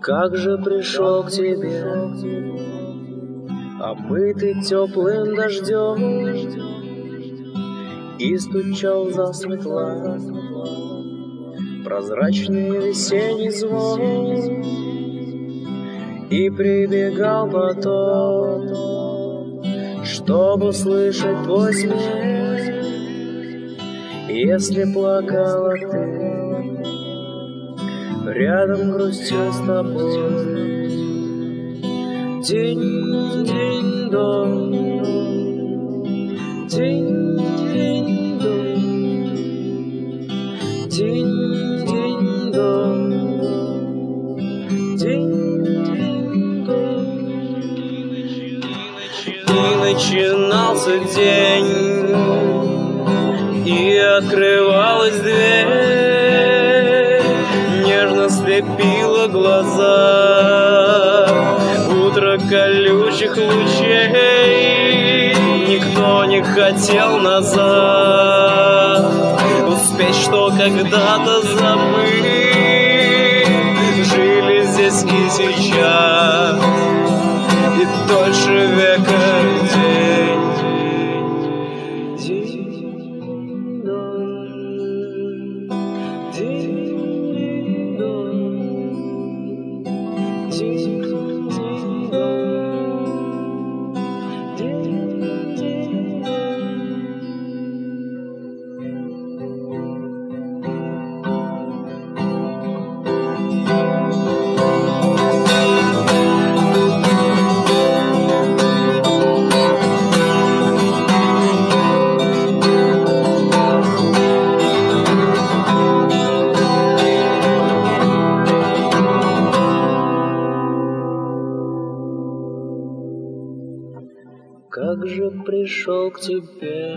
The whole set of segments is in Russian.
Как же пришел к тебе, омытый теплым дождем, и стучал засветла прозрачный весенний звон, и прибегал потом, чтобы услышать твой смех. Если плакала ты, рядом грустил с тобой. Динь-динь-дон, динь-динь-дон, динь-динь-дон, динь-динь-дон. И начинался день, и открывалась дверь, нежно слепила глаза утро колючих лучей. Никто не хотел назад успеть, что когда-то забыть. Жили здесь и сейчас, и дольше века день. Как же пришел к тебе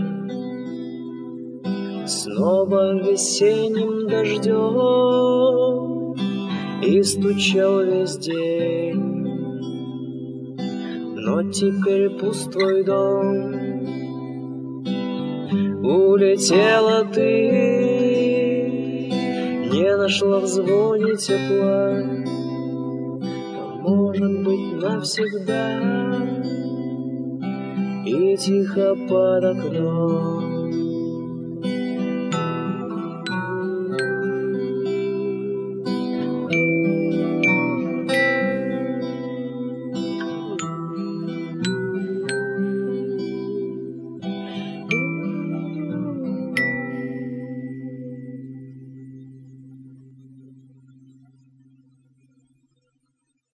снова весенним дождем, и стучал весь день, но теперь пуст твой дом. Улетела ты, не нашла в звоне тепла, а может быть навсегда. И тихо под окном